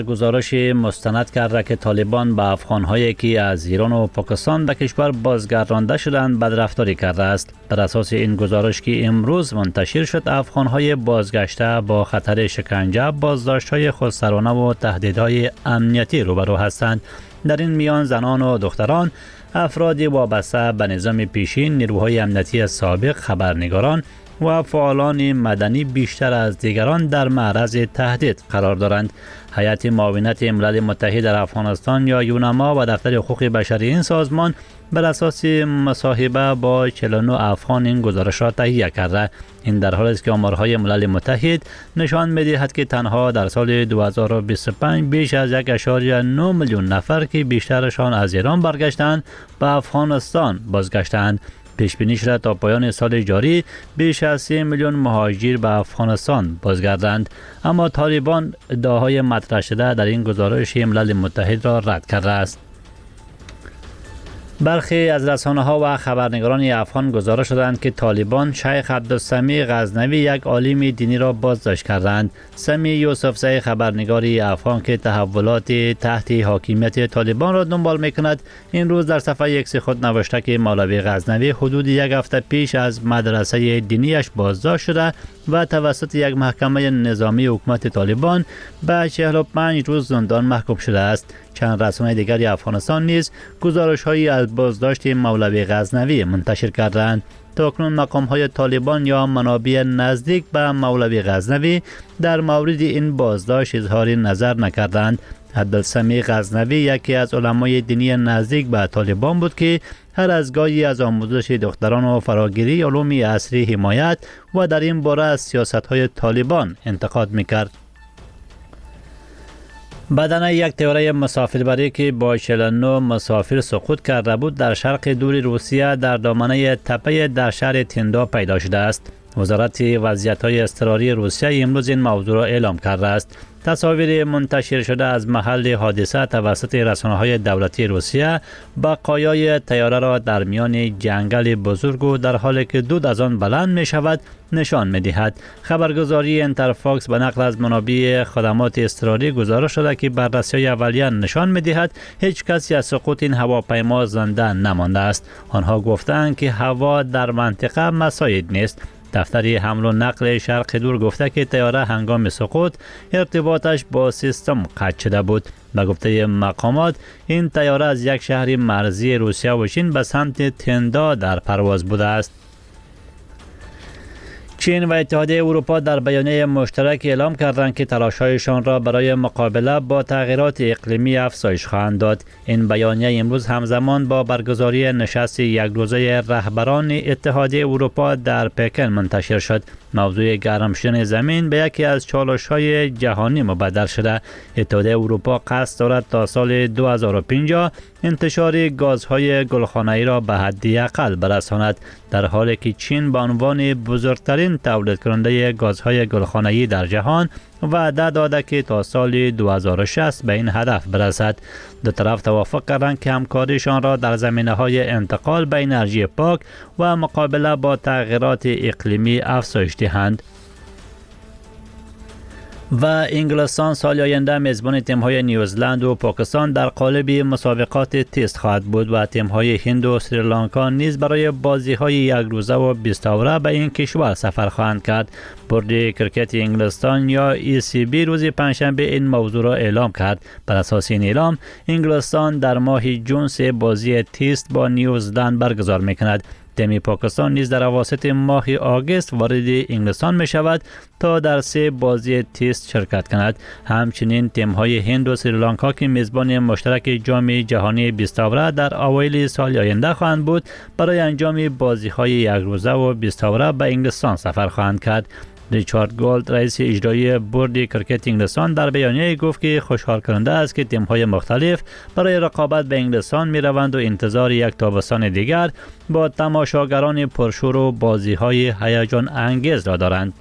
گزارش مستند کرده که طالبان به افغان‌هایی که از ایران و پاکستان به کشور بازگردانده شدند بدرفتاری کرده است. بر اساس این گزارش که امروز منتشر شد، افغان‌های بازگشته با خطر شکنجه، بازداشت‌های خودسرانه و تهدیدهای امنیتی روبرو هستند. در این میان زنان و دختران، افرادی وابسته به نظام پیشین، نیروهای امنیتی سابق، خبرنگاران و فعالان مدنی بیشتر از دیگران در معرض تهدید قرار دارند. هیئت معاونت ملل متحد در افغانستان یا یونما و دفتر حقوق بشری این سازمان بر اساس مصاحبه با 49 افغان این گزارش را تهیه کرده. این در حالی است که آمارهای ملل متحد نشان می‌دهد که تنها در سال 2025 بیش از 1.9 میلیون نفر که بیشترشان از ایران برگشتند به افغانستان بازگشتند. پیش بینی شده تا پایان سال جاری بیش از 3 میلیون مهاجر به افغانستان بازگردند، اما طالبان ادعاهای مطرح شده در این گزارش ملل متحد را رد کرده است. برخی از رسانه‌ها و خبرنگاران افغان گزارش دادند که طالبان شیخ عبدالسمیع غزنوی، یک عالم دینی را بازداشت کردند. سمیع یوسفزی، خبرنگاری افغان که تحولات تحت حاکمیت طالبان را دنبال می‌کند، این روز در صفحه ایکس خود نوشته که مولوی غزنوی حدود یک هفته پیش از مدرسه دینیش بازداشت شده و توسط یک محکمه نظامی حکومت طالبان به 45 روز زندان محکوم شده است. چند رسانه دیگری افغانستان نیز گزارش‌هایی از بازداشت مولوی غزنوی منتشر کردند. تاکنون مقام‌های طالبان یا منابع نزدیک به مولوی غزنوی در مورد این بازداشت اظهار نظر نکردند. عبدالسمیع غزنوی یکی از علمای دینی نزدیک به طالبان بود که هر از گاهی از آموزش دختران و فراگیری علوم عصری حمایت و در این باره از سیاست‌های طالبان انتقاد می‌کرد. بدن یک طیاره مسافربری که با 49 مسافر سقوط کرده بود در شرق دور روسیه در دامنه تپه در شهر تندا پیدا شده است. وزارت وضعیت‌های اضطراری روسیه امروز این موضوع را اعلام کرده است. تصاویر منتشر شده از محل حادثه توسط رسانه‌های دولتی روسیه بقایای طیاره را در میان جنگل بزرگ و در حالی که دود از آن بلند می شود نشان می دهد. خبرگزاری انترفاکس به نقل از منابع خدمات اضطراری گزارش شده که بررسی اولیه نشان می دهد هیچ کسی از سقوط این هواپیما زنده نمانده است. آنها گفتند که هوا در منطقه مساعد نیست. دفتر حمل و نقل شرق دور گفته که طیاره هنگام سقوط ارتباطش با سیستم قطع شده بود. به گفته مقامات این طیاره از یک شهر مرزی روسیه و چین به سمت تندا در پرواز بوده است. چین و اتحادیه اروپا در بیانیه مشترک اعلام کردند که تلاش‌هایشان را برای مقابله با تغییرات اقلیمی افزایش خواهند داد. این بیانیه امروز همزمان با برگزاری نشست یک روزه رهبران اتحادیه اروپا در پکن منتشر شد. موضوع گرم شدن زمین به یکی از چالش‌های جهانی مبدل شده. اتحادیه اروپا قصد دارد تا سال 2050 انتشار گازهای گلخانه‌ای را به حد اقل برساند، در حالی که چین به عنوان بزرگترین تولید کننده گازهای گلخانه‌ای در جهان وعده داده که تا سال 2060 به این هدف برسد. دو طرف توافق کردند که همکاریشان را در زمینه‌های انتقال به انرژی پاک و مقابله با تغییرات اقلیمی افزایش دهند. و انگلستان سال آینده میزبان تیم‌های نیوزلند و پاکستان در قالب مسابقات تست خواهد بود و تیم‌های هند و سریلانکا نیز برای بازی‌های یک روزه و 20 اوره به این کشور سفر خواهند کرد. بورد کرکت انگلستان یا ECB روز پنجشنبه این موضوع را اعلام کرد. بر اساس این اعلام انگلستان در ماه جون 3 بازی تست با نیوزلند برگزار می‌کند. تیم پاکستان نیز در اواسط ماه آگوست وارد انگلستان می شود تا در 3 بازی تست شرکت کند. همچنین تیم های هند و سریلانکا که میزبان مشترک جام جهانی 20 اوره در اوایل سال آینده خواهند بود برای انجام بازی های یک روزه و 20 اوره به انگلستان سفر خواهند کرد. ریچارد گولد رئیس اجرایی بورد کرکت انگلستان در بیانیه گفت که خوشحال کننده است که تیم‌های مختلف برای رقابت به انگلستان می‌روند و انتظار یک تابستان دیگر با تماشاگران پرشور و بازی‌های هیجان انگیز را دارند.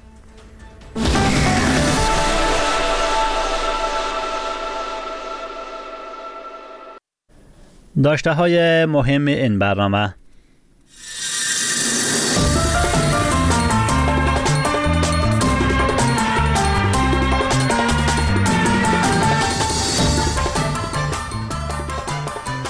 داشته‌های مهم این برنامه: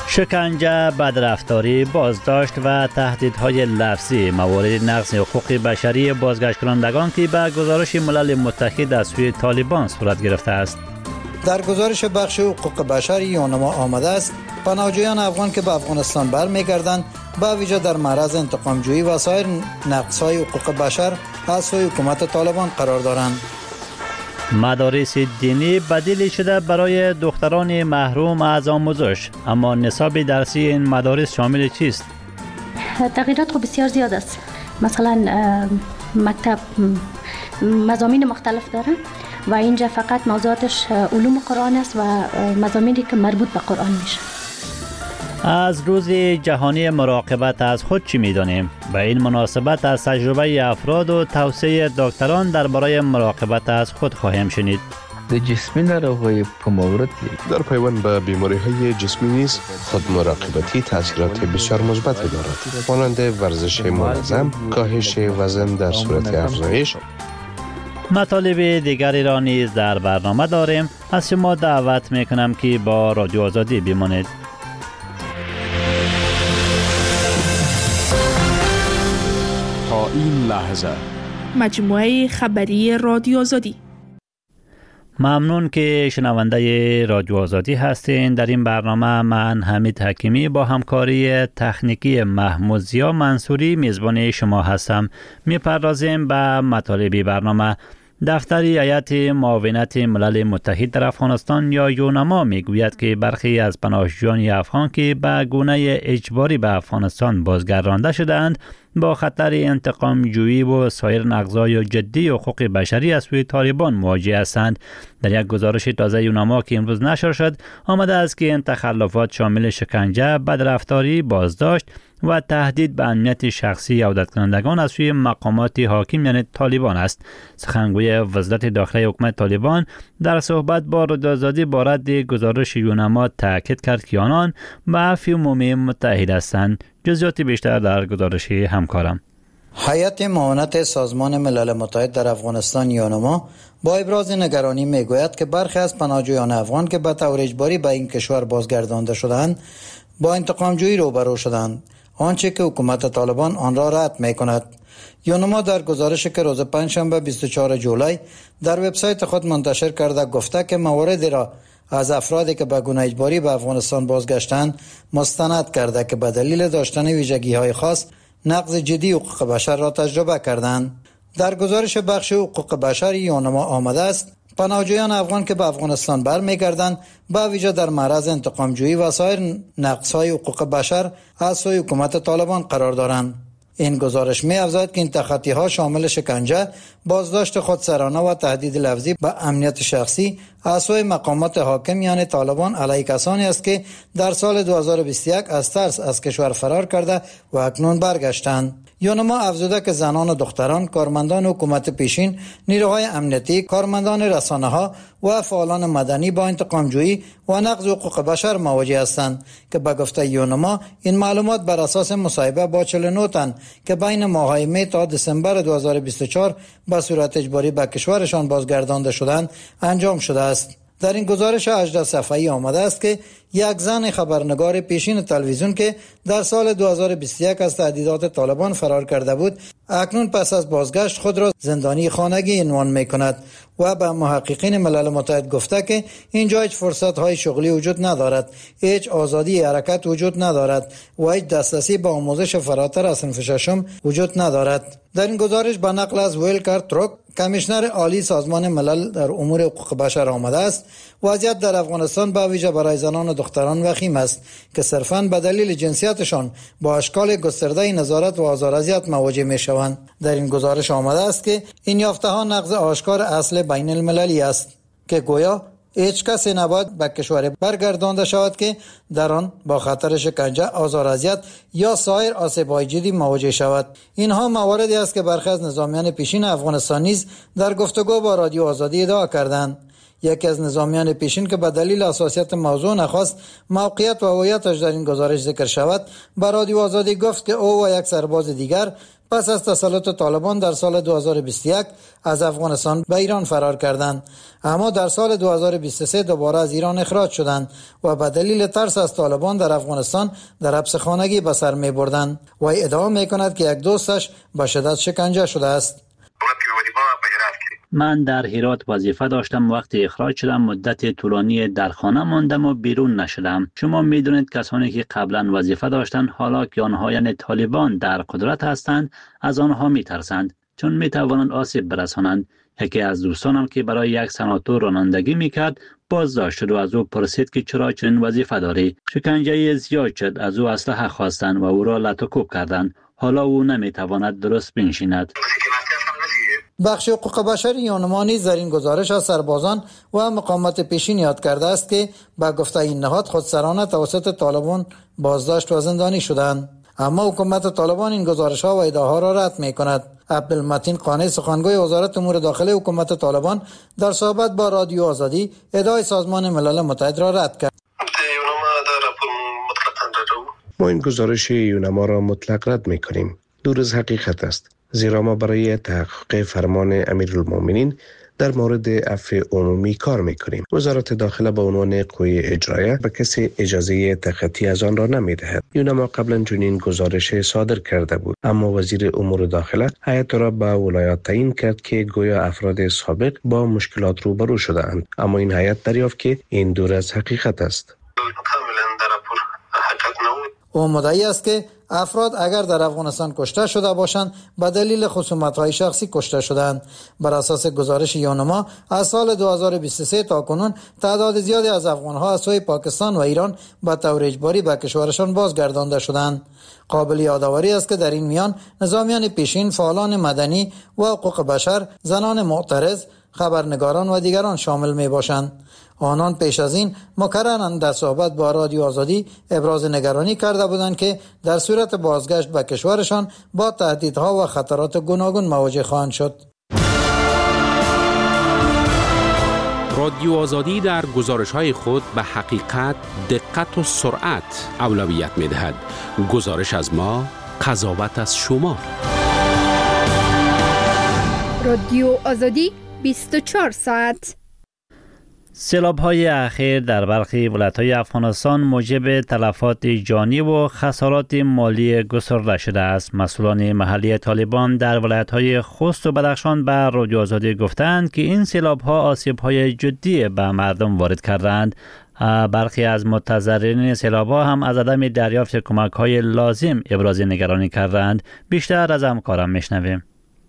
شکنجه، بدرفتاری، بازداشت و تهدیدهای لفظی موارد نقض حقوق بشری بازگشت کنندگان که به گزارش ملل متحد از سوی طالبان صورت گرفته است. در گزارش بخش حقوق بشر یونما آمده است پناهجویان افغان که به افغانستان برمیگردند با ویژه در معرض انتقام جویی و سایر نقض‌های حقوق بشر از سوی حکومت طالبان قرار دارند. مدارس دینی بدیلی شده برای دختران محروم از آموزش، اما نصاب درسی این مدارس شامل چیست؟ تغییرات بسیار زیاد است. مثلا مکتب مضامین مختلف داره و اینجا فقط موضوعاتش علوم قرآن است و مضامینی که مربوط به قرآن میشه. از روز جهانی مراقبت از خود چی می‌دانیم؟ به این مناسبت از تجربه افراد و توصیه دکتران درباره مراقبت از خود خواهیم شنید. د جسمی ناروغیو په مورد در پیوند به بیماری‌های جسمی نیز خود مراقبتی تاثیرات بسیار مثبت دارد، مانند ورزش منظم، کاهش وزن در صورت افزایش. مطالب دیگری را نیز در برنامه داریم. از شما دعوت می‌کنم که با رادیو آزادی بمانید. تا این لحظه مجموعه خبری رادیو آزادی. ممنون که شنونده رادیو آزادی هستین. در این برنامه من حمید حکیمی با همکاری تکنیکی محمود زیا منصوری میزبان شما هستم. میپردازیم به مطالب برنامه. دفتر هیئت معاونت ملل متحد در افغانستان یا یونما میگوید که برخی از پناهجویان افغان که به گونه اجباری به افغانستان بازگردانده شدند با خطر انتقام جویی و سایر نقض‌های جدی حقوق بشری از سوی طالبان مواجه هستند. در یک گزارش تازه یونما که امروز نشر شد آمده است که این تخلفات شامل شکنجه، بدرفتاری، بازداشت و تهدید به امنیت شخصی عودت کنندگان از سوی مقامات حاکم یعنی طالبان است. سخنگوی وزارت داخلی حکومت طالبان در صحبت با رادیو آزادی با رد گزارش یونما تاکید کرد که آنان به عفو عمومی متحد هستند. جزئیات بیشتر در گزارش همکارم. هیئت معاونت سازمان ملل متحد در افغانستان یونما با ابراز نگرانی میگوید که برخی از پناهجویان افغان که به طور اجباری به این کشور بازگردانده شدند با انتقام جویی روبرو شدند، آنچه که حکومت طالبان آن را رد می‌کند. یونما در گزارشی که روز پنجشنبه 24 جولای در وبسایت خود منتشر کرده گفته که مواردی را از افرادی که به گونه اجباری به افغانستان بازگشتند مستند کرده که به دلیل داشتن ویژگی‌های خاص نقض جدی حقوق بشر را تجربه کردند. در گزارش بخش حقوق بشر یونما آمده است پناهجویان افغان که به افغانستان برمیگردند با ویژه در معرض انتقام جویی و سایر نقض‌های حقوق بشر از سوی حکومت طالبان قرار دارند. این گزارش می افزاید که این تخطی‌ها شامل شکنجه، بازداشت خودسرانه و تهدید لفظی به امنیت شخصی از سوی مقامات حاکم یعنی طالبان علیه کسانی است که در سال 2021 از ترس از کشور فرار کرده و اکنون برگشتند. یونما افزوده که زنان و دختران، کارمندان حکومت پیشین، نیروهای امنیتی، کارمندان رسانه‌ها و فعالان مدنی با انتقام‌جویی و نقض حقوق بشر مواجه هستند که به گفته یونما این معلومات بر اساس مصاحبه با 49 تن که بین ماه‌های می تا دسامبر 2024 به صورت اجباری به کشورشان بازگردانده شدند انجام شده است. در این گزارش 18 صفحه‌ای آمده است که یک زن خبرنگار پیشین تلویزیون که در سال 2021 از تهدیدات طالبان فرار کرده بود اکنون پس از بازگشت خود را زندانی خانگی عنوان می‌کند و به محققین ملل متحد گفته که اینجا هیچ فرصت‌های شغلی وجود ندارد، هیچ آزادی حرکت وجود ندارد و هیچ دسترسی به آموزش فراتر از صنف ششم وجود ندارد. در این گزارش به نقل از ویلکر تروک کمیشنر عالی سازمان ملل در امور حقوق بشر آمده است وضعیت در افغانستان به ویژه برای زنان و دختران وخیم است که صرفاً به دلیل جنسیتشان با اشکال گسترده نظارت و آزار و اذیت مواجه می‌شوند. در این گزارش آمده است که این یافته‌ها نقض آشکار اصل بین المللی است که گویا هیچ کسی نباید به کشور برگردانده شود که در آن با خطر شکنجه، آزار و اذیت یا سایر آسیب‌های جدی مواجه شود. اینها مواردی است که برخی از نظامیان پیشین افغانستان نیز در گفتگو با رادیو آزادی ادعا کردند. یکی از نظامیان پیشین که به دلیل حساسیت موضوع نخواست موقعیت و هویتش در این گزارش ذکر شود، به رادیو آزادی گفت که او و یک سرباز دیگر پس از تسلط طالبان در سال 2021 از افغانستان به ایران فرار کردند، اما در سال 2023 دوباره از ایران اخراج شدند و به دلیل ترس از طالبان در افغانستان در حبس خانگی به سر می بردند. و ادعا می کند که یک دوستش به شدت شکنجه شده است. من در هرات وظیفه داشتم. وقتی اخراج شدم مدت طولانی در خانه ماندم و بیرون نشدم. شما میدونید کسانی که قبلا وظیفه داشتند حالا که آنها یعنی طالبان در قدرت هستند از آنها میترسند چون میتوانند آسیب برسانند. یکی از دوستانم که برای یک سناتور رانندگی میکرد بازداشت شد و از او پرسید که چرا چنین وظیفه داری. شکنجه زیاد شد، از او اسلحه خواستند و او را لط و کوب کردند. حالا او نمیتواند درست بنشیند. بخش حقوق بشری یونما نیز در این گزارش از سربازان و مقاومت پیشین یاد کرده است که به گفته این نهاد خودسرانه توسط طالبان بازداشت و زندانی شدند. اما حکومت طالبان این گزارش ها و ادعاها را رد می کند. عبدالمتین قانع سخنگوی وزارت امور داخلی حکومت طالبان در صحبت با رادیو آزادی ادعای سازمان ملل متحد را رد کرد. ما این گزارش یونما را مطلق رد می کنیم. دور از حقیقت است، زیرا ما برای تحقق فرمان امیرالمومنین در مورد عفو عمومی کار میکنیم. وزارت داخله به عنوان قوه اجرایه به کسی اجازه تخطی از آن را نمیدهد. یونما قبلا چنین گزارش صادر کرده بود، اما وزیر امور داخله هیئت را به ولایات تعیین کرد که گویا افراد سابق با مشکلات روبرو شده‌اند، اما این هیئت دریافت که این دور از حقیقت است. او مدعی است که افراد اگر در افغانستان کشته شده باشند به دلیل خصومت‌های شخصی کشته شدند. بر اساس گزارش یونما از سال 2023 تا کنون تعداد زیادی از افغان‌ها از سوی پاکستان و ایران به طور اجباری به کشورشان بازگردانده شدند. قابل یادآوری است که در این میان نظامیان پیشین، فعالان مدنی و حقوق بشر، زنان معترض، خبرنگاران و دیگران شامل می باشند. آنان پیش از این مکرراً در صحبت با رادیو آزادی ابراز نگرانی کرده بودند که در صورت بازگشت به کشورشان با تهدیدها و خطرات گوناگون مواجه خواهند شد. رادیو آزادی در گزارش‌های خود به حقیقت، دقت و سرعت اولویت می‌دهد. گزارش از ما، قضاوت از شما. رادیو آزادی 24 ساعت. سیلاب‌های اخیر در برخی ولایت‌های افغانستان موجب تلفات جانی و خسارات مالی گسترده شده است. مسئولان محلی طالبان در ولایت‌های خوست و بدخشان به رادیو آزادی گفتند که این سیلاب‌ها آسیب‌های جدی به مردم وارد کردند. برخی از متضررین سیلاب‌ها هم از عدم دریافت کمک‌های لازم ابراز نگرانی کردند. بیشتر از همکارم میشنویم.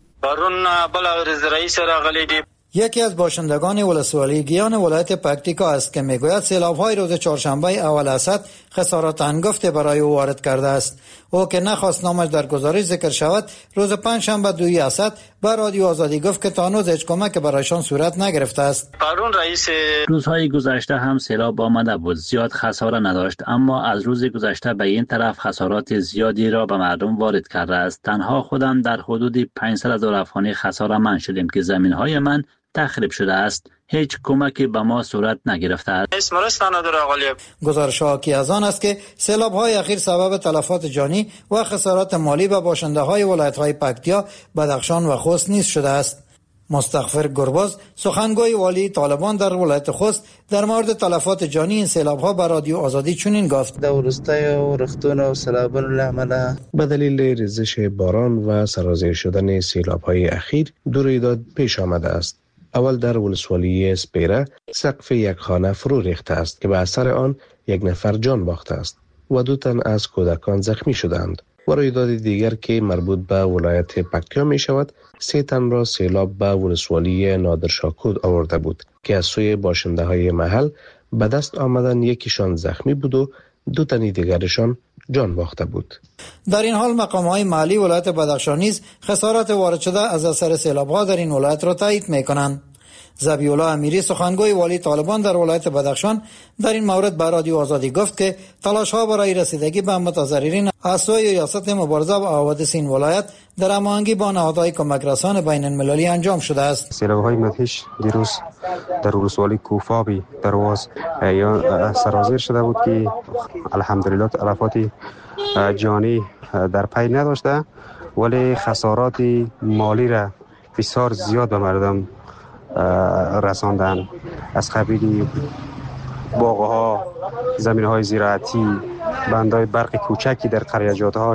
یکی از باشندگان ولسوالی گیان ولایت پکتیکا است که میگوید سیلاب‌های روز چهارشنبه اول اسد خسارات هنگفتی برای او وارد کرده است. او که نخواست نامش در گزارش ذکر شود، روز پنجشنبه 2 اسد به رادیو آزادی گفت که تا هنوز هیچ کمک برایشان صورت نگرفته است. روزهای گذشته هم سیلاب آمده بود، زیاد خساره نداشت، اما از روز گذشته به این طرف خسارات زیادی را به مردم وارد کرده است. تنها خودم در حدود 500,000 افغانی خساره من شدیم که زمین‌های من تخریب شده است. هیچ کمکی به ما صورت نگرفته است. گزارش حاکی از آن است که سیلاب‌های اخیر سبب تلفات جانی و خسارات مالی به باشنده‌های ولایت‌های پکتیا، بدخشان و خوست نیز شده است. مستغفر گرباز، سخنگوی والی طالبان در ولایت خوست، در مورد تلفات جانی این سیلاب‌ها به رادیو آزادی چنین گفت: به دلیل ریزش باران و سرازیر شدن سیلاب‌های اخیر دو رویداد پیش آمده است. اول در ولسوالی سپیره سقف یک خانه فرو ریخته است که به اثر آن 1 نفر جان باخته است و 2 تن از کودکان زخمی شدند. و رویداد دیگر که مربوط به ولایت پکتیا می شود 3 تن را سیلاب به ولسوالی نادرشاکود آورده بود که از سوی باشنده های محل به دست آمدن یکیشان زخمی بود و 2 تن دیگرشان جان باخته بود. در این حال مقام‌های محلی ولایت بدخشان نیز خسارات وارد شده از اثر سیلاب‌ها در این ولایت را تایید می‌کنند. ذبیح‌الله امیری، سخنگوی والی طالبان در ولایت بدخشان، در این مورد به رادیو آزادی گفت که تلاش‌ها برای رسیدگی به متضررین از سوی ریاست مبارزه با حوادث این ولایت در هماهنگی با نهادهای کمک رسان بین المللی انجام شده است. سیلاب‌های مدهش دیروز در ولسوالی کوفابی درواز سرازیر شده بود که الحمدلله تلفات جانی در پی نداشته و ولی خسارات مالی را بسیار زیاد به مردم رساندن، از قبیل باغ‌ها، زمین‌های زراعتی، بندهای برق کوچکی در قریه‌جات‌ها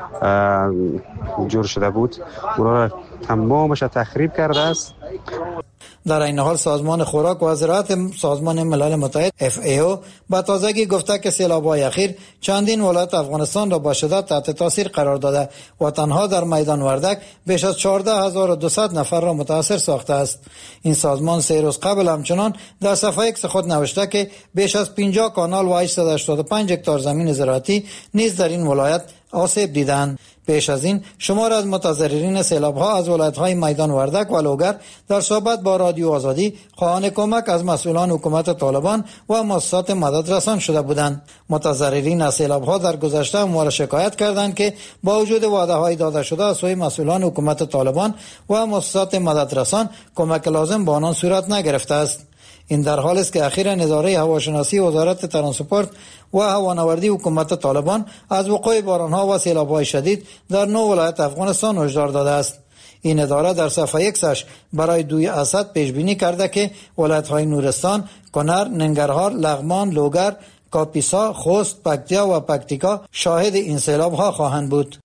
جور شده بود، اونا را تمامش تخریب کرده است. در این حال سازمان خوراک و زراعت سازمان ملل متحد FAO با تازگی گفته که سیلاب‌های اخیر چندین ولایت افغانستان را با شدت تحت تاثیر قرار داده و تنها در میدان وردک بیش از 14200 نفر را متاثر ساخته است. این سازمان 3 روز قبل همچنان در صفحه ایکس خود نوشته که بیش از 50 کانال و 885 هکتار زمین زراعتی نیز در این ولایت آسیب دیدند. پیش از این شمار از متضررین سیلاب‌ها از ولایت‌های میدان وردک و لوگر در صحبت با رادیو آزادی خواهان کمک از مسئولان حکومت طالبان و مؤسسات مدد رسان شده بودند. متضررین از سیلاب‌ها در گذشته امور شکایت کردند که با وجود وعده‌های داده شده از سوی مسئولان حکومت طالبان و مؤسسات مدد رسان کمک لازم به آنان صورت نگرفته است. این در حالی است که اخیراً اداره هواشناسی وزارت ترانسپورت و هوانوردی حکومت طالبان از وقوع باران‌ها و سیلاب‌های شدید در 9 ولایت افغانستان هشدار داده است. این اداره در صفحه ایکسش برای 2 اسد پیش بینی کرده که ولایت‌های نورستان، کنر، ننگرهار، لغمان، لوگر، کاپیسا، خوست، پکتیا و پکتیکا شاهد این سیلاب‌ها خواهند بود.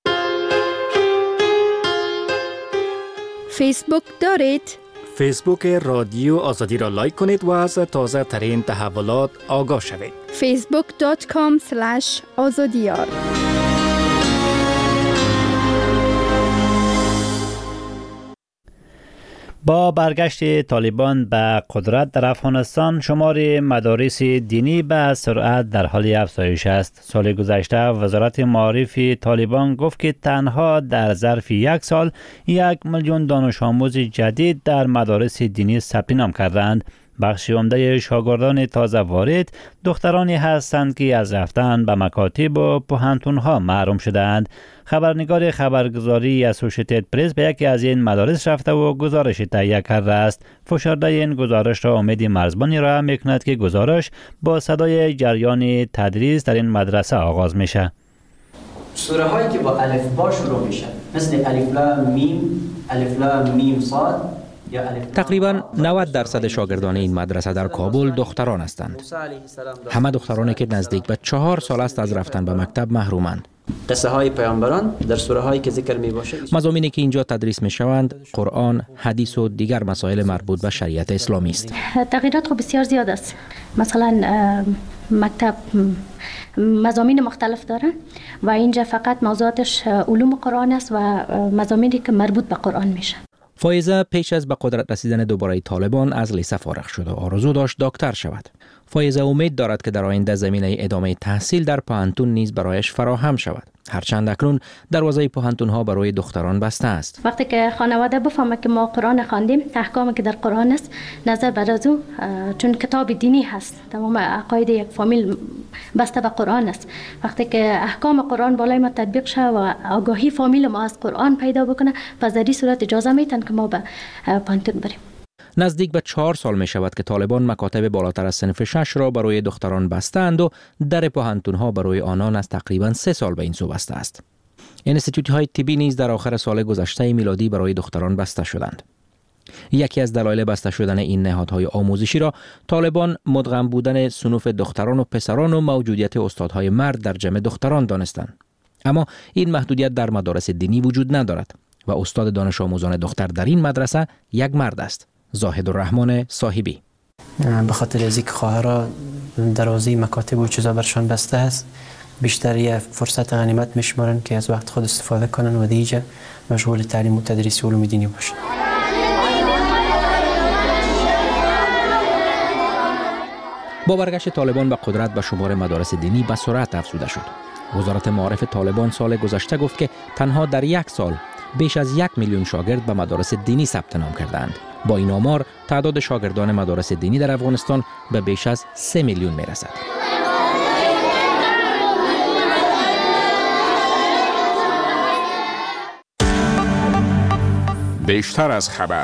فیسبوک دارید؟ فیسبوک رادیو آزادی را لایک کنید و از تازه ترین تحولات آگاه شوید. facebook.com/azadiyar. با برگشت طالبان به قدرت در افغانستان شمار مدارس دینی به سرعت در حال افزایش است. سال گذشته وزارت معارف طالبان گفت که تنها در ظرف 1 سال 1 میلیون دانش آموز جدید در مدارس دینی ثبت نام کردند. بخش عمده شاگردان تازه وارد دخترانی هستند که از رفتن به مکاتب و پوهنتون‌ها محروم شدند. خبرنگار خبرگزاری اسوسییتد پرس به یکی از این مدارس رفته و گزارش تهیه کرده است. فشرده این گزارش را امید مرزبانی را می‌کند که گزارش با صدای جریان تدریس در این مدرسه آغاز میشه. سوره هایی که با الف با شروع میشن مثل الف لام میم صاد. تقریباً 90% شاگردان این مدرسه در کابل دختران هستند. همه دخترانی که نزدیک به 4 سال است از رفتن به مکتب محرومند. قصه های پیامبران در سوره هایی که ذکر می باشه، مضامینی که اینجا تدریس می شوند قرآن، حدیث و دیگر مسائل مربوط به شریعت اسلامی است. تغییرات خب بسیار زیاد است. مثلا مکتب مضامین مختلف داره و اینجا فقط موضوعاتش علوم قرآن است و مضامینی که مربوط به قرآن میشه. فایزه پیش از به قدرت رسیدن دوباره طالبان از لیسه فارغ شد و آرزو داشت دکتر شود. فایزه امید دارد که در آینده زمینه ادامه تحصیل در پوهنتون نیز برایش فراهم شود. هرچند اکنون دروازه پوهنتون‌ها برای دختران بسته است. وقتی که خانواده بفهمه که ما قرآن خواندیم، احکامی که در قرآن است، نظر بر از او چون کتاب دینی هست، تمام عقاید یک فامیل بسته به قرآن است. وقتی که احکام قرآن بالای ما تطبیق شه و آگاهی فامیل ما از قرآن پیدا بکنه، پس در این صورت اجازه میتن که ما به پوهنتون بریم. نزدیک به 4 سال می شود که طالبان مکاتب بالاتر از صنف 6 را برای دختران بستند و در پوهنتون‌ها برای آنان از تقریباً 3 سال به این سو بسته است. انستیتوت‌های طبی نیز در آخر سال گذشته میلادی برای دختران بسته شدند. یکی از دلایل بسته شدن این نهادهای آموزشی را طالبان مدغم بودن صنوف دختران و پسران و موجودیت استادهای مرد در جمع دختران دانستند. اما این محدودیت در مدارس دینی وجود ندارد و استاد دانش آموزان دختر در این مدرسه یک مرد است. زاهد الرحمن صاحبی. به خاطر از اینکه خواهرها دروازه مکاتب و چیزا برشان بسته است، بیشتر یه فرصت غنیمت میشمارن که از وقت خود استفاده کنن و دیگه مشغول تعلیم و تدریس علوم دینی باشن. با برگشت طالبان به قدرت به شمار مدارس دینی به سرعت افزوده شد. وزارت معارف طالبان سال گذشته گفت که تنها در 1 سال بیش از 1 میلیون شاگرد به مدارس دینی ثبت نام کردند. با این آمار تعداد شاگردان مدارس دینی در افغانستان به بیش از 3 میلیون می رسد. بیشتر از خبر.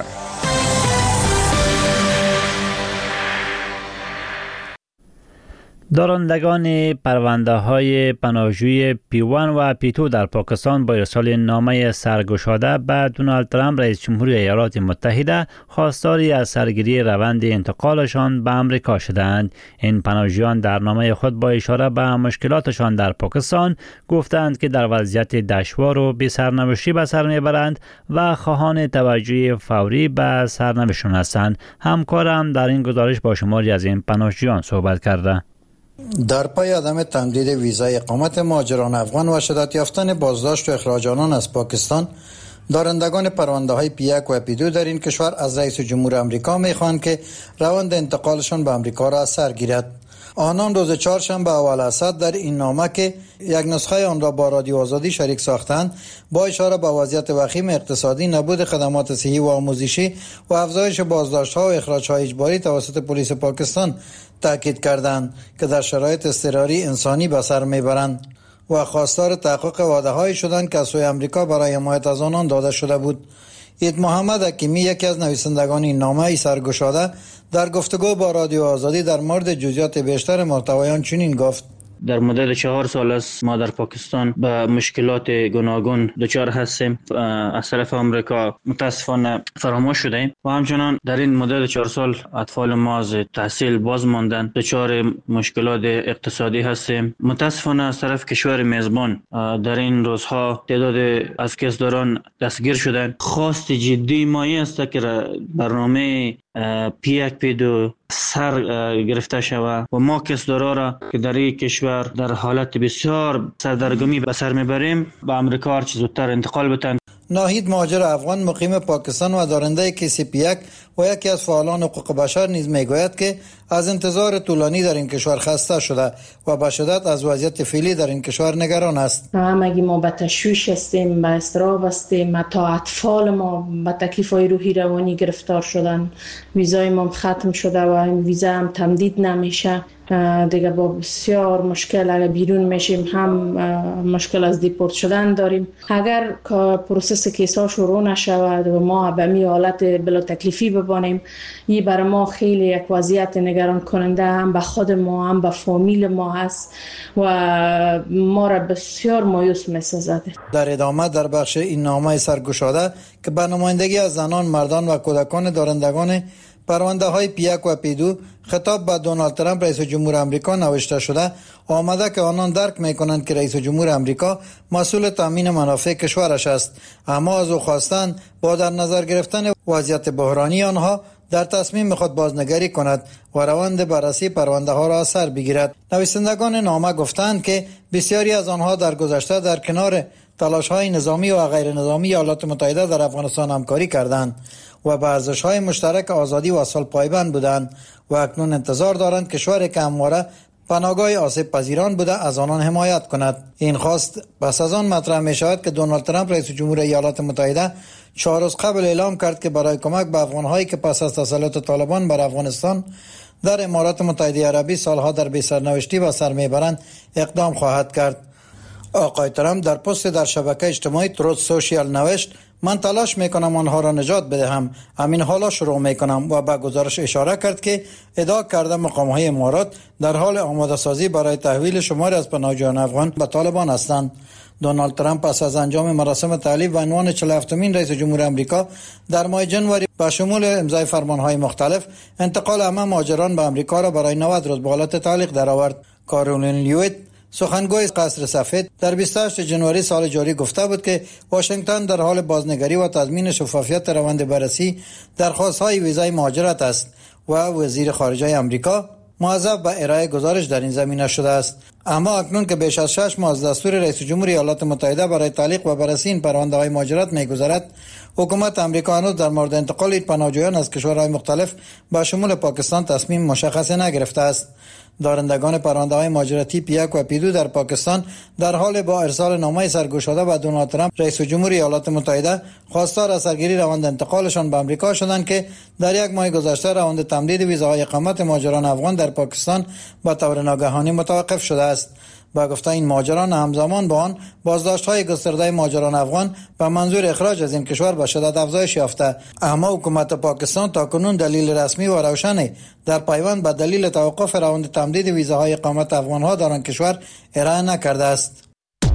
دارندگان پرونده های پناهجویی P1 و P2 در پاکستان با ارسال نامه سرگشاده به دونالد ترامپ رئیس جمهوری ایالات متحده خواستاری از سرگیری روند انتقالشان به امریکا شدند. این پناهجویان در نامه خود با اشاره به مشکلاتشان در پاکستان گفتند که در وضعیت دشوار و بی سرنوشتی به سر میبرند و خواهان توجه فوری به سرنوشتشان هستند. همکارم در این گزارش با شماری از این پناهجویان صحبت کرده. در پای عدم تمدید ویزای اقامت مهاجران افغان و شدت یافتن بازداشت و اخراج آنان از پاکستان، دارندگان پرونده های P1 و P2 در این کشور از رئیس جمهور آمریکا می‌خواهند که روند انتقالشان به آمریکا را سر گیرد. آنان روز چهارشنبه اول اسد در این نامه که یک نسخه آن را با رادیو آزادی شریک ساختند با اشاره به وضعیت وخیم اقتصادی، نبود خدمات صحی و آموزشی و افزایش بازداشت‌ها و اخراج‌های اجباری توسط پلیس پاکستان تاکید کردند که در شرایط اضطراری انسانی به سر میبرند و خواستار تحقق وعده‌هایی شدند که از سوی آمریکا برای حمایت از آنان داده شده بود. عید محمد حکیمی، یکی از نویسندگان این نامه سرگشاده، در گفتگو با رادیو آزادی در مورد جزئیات بیشتر محتویان چنین گفت: در مدت 4 سال است ما در پاکستان به مشکلات گوناگون دچار هستیم. از طرف آمریکا متاسفانه فراموش شدیم و همچنان در این مدت 4 سال اطفال ما از تحصیل باز ماندن، دچار مشکلات اقتصادی هستیم. متاسفانه از طرف کشور میزبان در این روزها تعداد از کسداران دستگیر شدند. خواست جدی ما است که برنامه P1 P2 سر گرفته شود و ما کسدارا را که در این کشور در حالت بسیار سردرگمی به سر میبریم به امریکا هر چه زودتر انتقال بتن. ناهید، مهاجر افغان مقیم پاکستان و دارنده کیسی P1 و یکی از فعالان حقوق بشر نیز میگوید که از انتظار طولانی در این کشور خسته شده و به شدت از وضعیت فعلی در این کشور نگران است. همگی ما به تشویش هستیم، به اضطراب هستیم، تا اطفال ما به تکلیف‌های روحی روانی گرفتار شدن. ویزای ما ختم شده و این ویزا هم تمدید نمیشه. دیگه با بسیار مشکل اگر بیرون میشیم هم مشکل از دیپورت شدن داریم. اگر پروسس کیسا شروع نشود و ما به می حالت بلا تکلیفی ببانیم، این برای ما خیلی یک وضعیت نگران کننده هم به خود ما هم به فامیل ما هست و ما را بسیار مایوس می‌سازد. در ادامه در بخش این نامه سرگشاده که به نمایندگی از زنان، مردان و کودکان دارندگان پرونده های P1 و P2 خطاب به دونالد ترامپ رئیس جمهور آمریکا نوشته شده آمده که آنان درک میکنند که رئیس جمهور آمریکا مسئول تامین منافع کشورش است، اما از او خواستند با در نظر گرفتن وضعیت بحرانی آنها در تصمیم خود بازنگری کند و روند بررسی پرونده ها را سر بگیرد. نویسندگان نامه گفتند که بسیاری از آنها در گذشته در کنار تلاش‌های نظامی و غیر نظامی ایالات متحده در افغانستان همکاری کردند و به ارزش‌های مشترک آزادی و صلح پایبند بودند و اکنون انتظار دارند کشوری که همواره پناهگاه آسیب پذیران بوده از آنان حمایت کند. این خواست پس از آن مطرح می شود که دونالد ترامپ رئیس جمهور ایالات متحده 4 روز قبل اعلام کرد که برای کمک به افغان‌هایی که پس از تسلط طالبان بر افغانستان در امارات متحده عربی سالها در بی‌سرنوشتی به سر میبرند اقدام خواهد کرد. آقای ترامپ در پست در شبکه اجتماعی تروت سوشیال نوشت: من تلاش میکنم آنها را نجات بدهم، همین حالا شروع میکنم، و به گزارش اشاره کرد که ادعا کرده مقام‌های امارات در حال آماده سازی برای تحویل شماری از پناهجویان افغان به طالبان هستند. دونالد ترامپ پس از انجام مراسم تعلیف به عنوان 47مین رئیس جمهور آمریکا در ماه ژانویه با شمول امضای فرمانهای مختلف انتقال همه مهاجران به آمریکا را برای 90 روز به حالت تعلیق درآورد. کارولین لیویت، سخنگوی قصر سفید، در 28 ژانویه سال جاری گفته بود که واشنگتن در حال بازنگری و تضمین شفافیت روند بررسی درخواست‌های ویزای مهاجرت است و وزیر خارجه آمریکا موظف به ارائه گزارش در این زمینه شده است. اما اکنون که بیش از 6 ماه از دستور رئیس جمهور ایالات متحده برای تعلیق و بررسی این پرونده‌های مهاجرت می‌گذرد، حکومت آمریکا هنوز در مورد انتقال این پناهجویان از کشورهای مختلف با شمول پاکستان تصمیم مشخص نگرفته است. دارندگان پرونده‌های مهاجرتی P1 و P2 در پاکستان در حال با ارسال نامه سرگشاده به دونالد ترامپ رئیس جمهور ایالات متحده خواستار از سرگیری روند انتقالشان به آمریکا شدند که در 1 ماه گذشته روند تمدید ویزاهای اقامت مهاجران افغان در پاکستان به طور ناگهانی متوقف شده است. با گفته این مهاجران همزمان با آن بازداشت‌های گسترده مهاجران افغان به منظور اخراج از این کشور به شدت افزایش یافته، اما حکومت پاکستان تاکنون دلیل رسمی و روشنی در پیوند به دلیل توقف روند تمدید ویزاهای اقامت افغان‌ها در آن کشور ارائه نکرده است.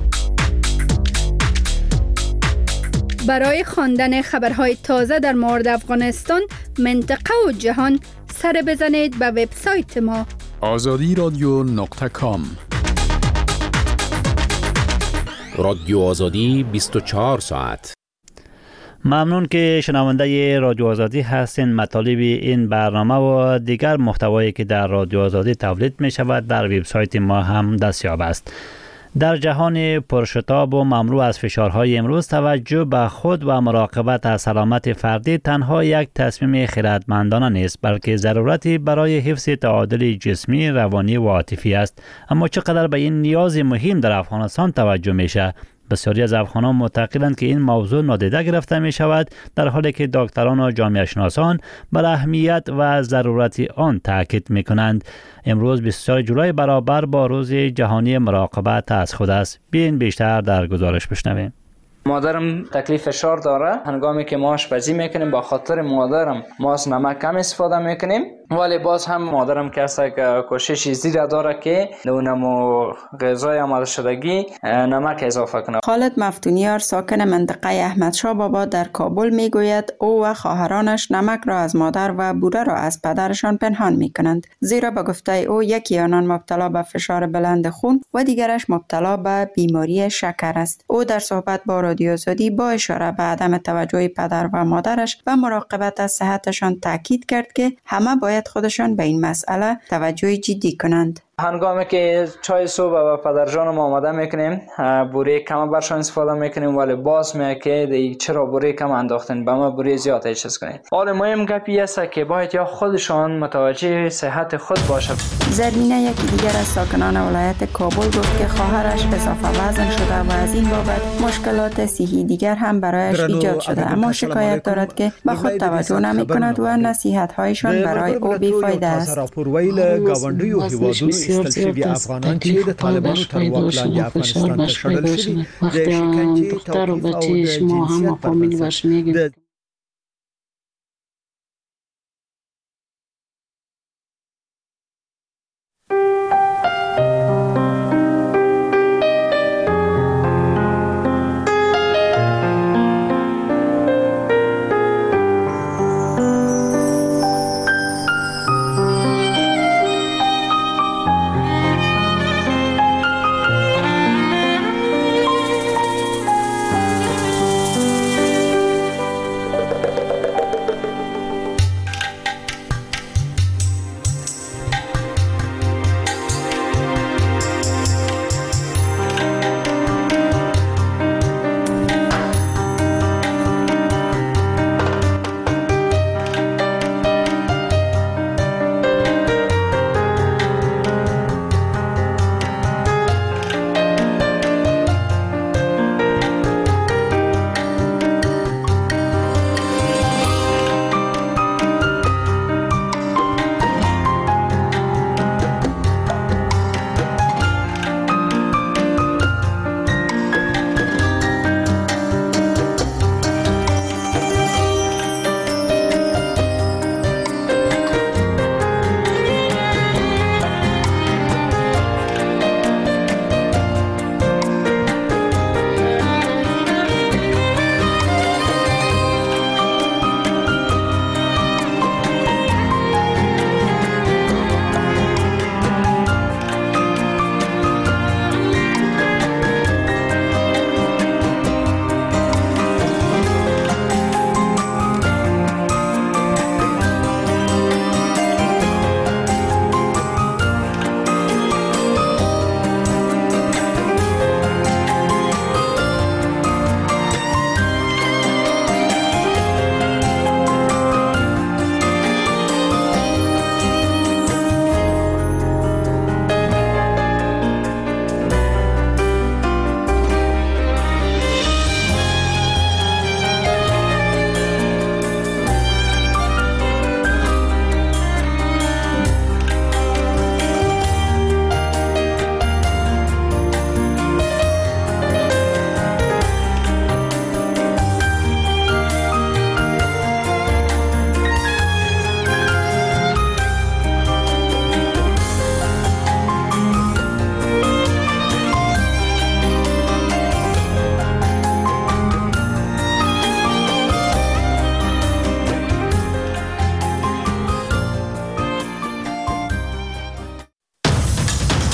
برای خواندن خبرهای تازه در مورد افغانستان، منطقه و جهان، سر بزنید به وبسایت ما azadiradyo.com. رادیو آزادی 24 ساعت. ممنون که شنونده رادیو آزادی هستین. مطالب این برنامه و دیگر محتوایی که در رادیو آزادی تولید می شود در وبسایت ما هم دستیاب است. در جهان پرشتاب و مملو از فشارهای امروز، توجه به خود و مراقبت از سلامت فردی تنها یک تصمیم خردمندانه نیست، بلکه ضرورتی برای حفظ تعادل جسمی، روانی و عاطفی است. اما چقدر به این نیاز مهم در افغانستان توجه میشه؟ بسیاری از افغانان معتقدند که این موضوع نادیده گرفته می شود، در حالی که دکتران و جامعه شناسان بر اهمیت و ضرورت آن تاکید می کنند. امروز 24 جولای برابر با روز جهانی مراقبت از خود است. بیاین بیشتر در گزارش بشنویم. مادرم تکلیف فشار داره. هنگامی که ما آشپزی میکنیم با خاطر مادرم ما از نمک کم استفاده میکنیم، ولی باز هم مادرم کسی که کوشش زیاد داره که اونمو غذای آماده شدگی نمک اضافه کنه. خالد مفتونیار ساکن منطقه احمدشاه بابا در کابل میگوید او و خواهرانش نمک را از مادر و بوره را از پدرشان پنهان میکنند، زیرا به گفته او یکی آنان مبتلا به فشار بلند خون و دیگرش مبتلا به بیماری شکر است. او در صحبت با رادیو آزادی با اشاره به عدم توجه پدر و مادرش و مراقبت از صحتشان تاکید کرد که همه باید خودشان به این مسئله توجه جدی کنند. هنگامی که چای صبح و پدرجانم آماده میکنیم، بوره کم برشان استفاده میکنیم، ولی باز میگه که چرا بوره کم انداختن، به ما بوره زیاد اچس کنید. حالا مهم گپی است که باید یا خودشان متوجه صحت خود باشد. زرمینه یکی دیگر از ساکنان ولایت کابل گفت که خواهرش اضافه وزن شده و از این بابت مشکلات صحی دیگر هم برایش ایجاد شده، اما شکایت دارد که به خود توجه نمی کند و نصیحت هایشان برای او بیفایده است. استلشوی افغانان چې د طالبانو تر واک لاندې افغانستان ته شړل شوي د شکنجې توقیف او د جنسیت پر بنسټ